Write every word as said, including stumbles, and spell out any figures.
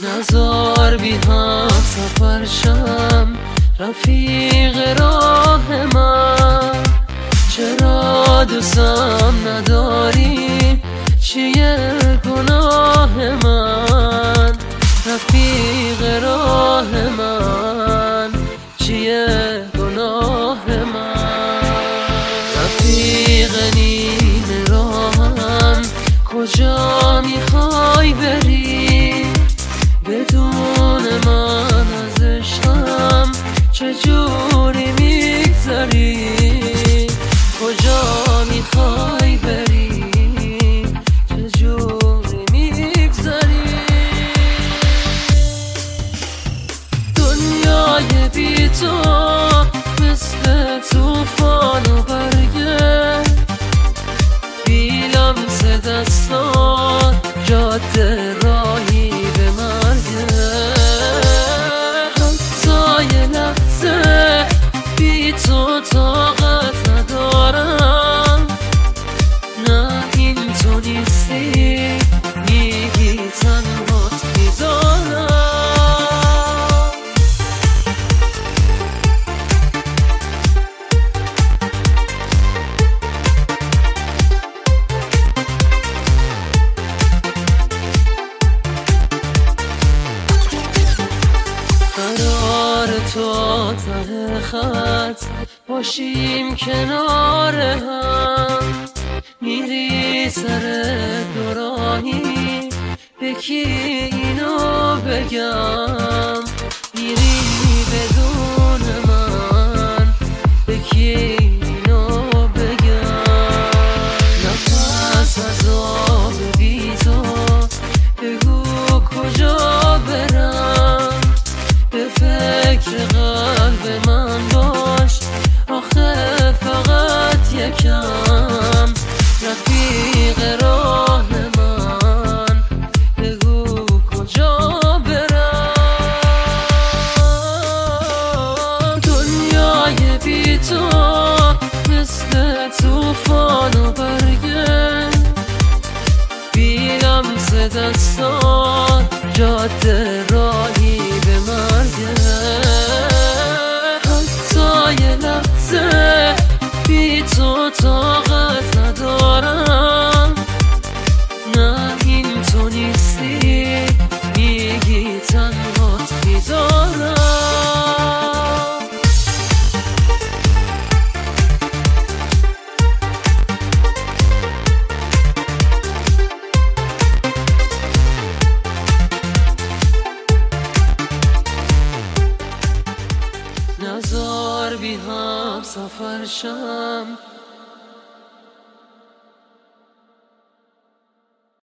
نزار بی هم سفر شم رفیق راه من. چرا دوستم نداری چیه گناه من؟ رفیق راه من چیه گناه من؟ رفیق نیمه راهم کجا میخوای بری؟ بدون من از عشقم چجوری میگذری؟ کجا میخوای بری؟ چجوری میگذری؟ دنیای بی تو مثل توفان و برگه، بی لمس دستان جاده راهی به مرگه. حتی یه لحظه بی تو طاقت ندارم. نه این تو نیستی میگی تنهات میذارم. قرار تو ته خط باشیم کنار هم، میری سر دوراهی به کی اینو بگم؟ میری بدون من به کی اینو بگم؟ نفس از آب بی تو بگو کجا برم؟ به فکر قلب من باش آخه فقط یکم. رفیق راه من بگو کجا برم؟ دنیای بی تو مثل توفان و برگه، بی لمس دستان جاده راهی به مرگه. حتی یه لحظه بی تو طاقت ندارم. نه این تو نیستی میگی تنهات میذارم. نزار بی هم سفر شم